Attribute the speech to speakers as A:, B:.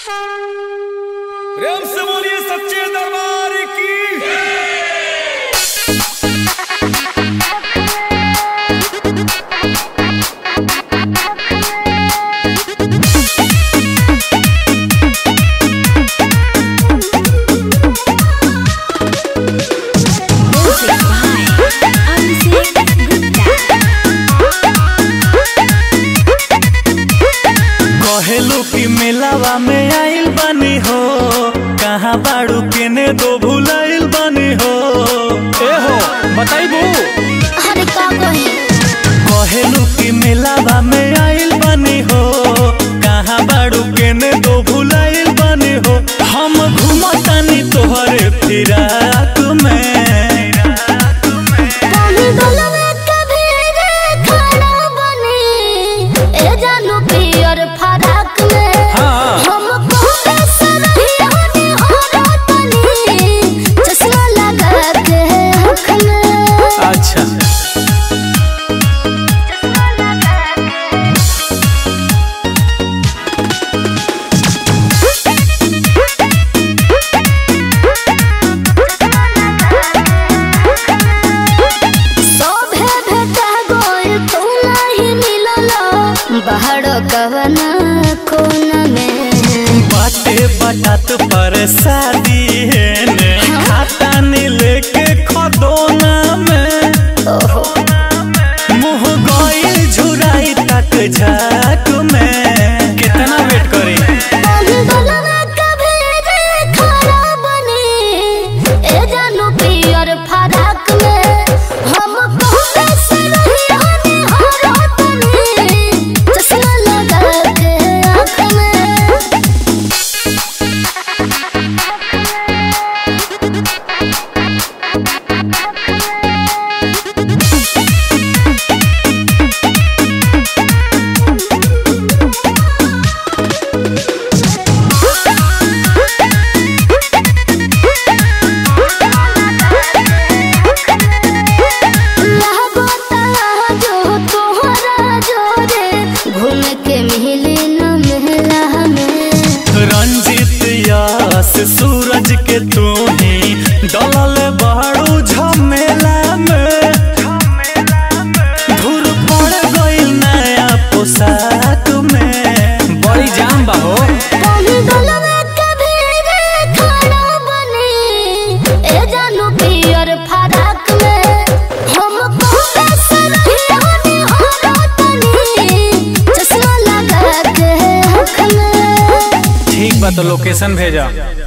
A: प्रेम से बोलिए सच्चे दरबार की।
B: कहेलू की मेलावा में आइल बानी हो, कहाँ बाड़ू केने दो भुलाइल बानी हो।
A: ए हो बताइबू।
C: अरे का कही
B: कहेलू की मेलावा में आइल बानी हो, कहाँ बाड़ू केने दो भुलाइल बानी हो। हम घूमतानी तोहरे फिराक में।
C: कहीं गलवे कभी रे खाना बनी ए जानू पियर फराक में।
A: हाँ।
C: हम कोने सरही होनी हो रातनी चश्मा लगा के आँख में।
B: अच्छा
C: सोभे भेटा गोल तू नहीं मिललो बाहर कवना कोना में।
B: बाटे बटात पर शादी है ने, खाता नी लेके खदोना में।
C: ओहो
B: मुँह गइल झुराई तक झाक में। कितना वेट करी।
C: कहीं गलवे कभी रे खाना बनी ए जानू पियर फराक में। हम कोने सरही होनी हो रातनी चश्मा लगा के आँख में। लहबता जो तोहरा जोरे घूम के मिली न महला में।
B: रंजित यास सूरज के तू ही डलल बड़ू झमेला में। धुर पड़ गइल नया पोशाक में। बड़ी जाम बा हो।
C: कहीं गलवे कभी रे खाना बनी ए जानू पियर फराक में। हम कोने सरही होनी हो रातनी चश्मा लगा के आँख में।
A: ठीक बा तो लोकेशन भेजा।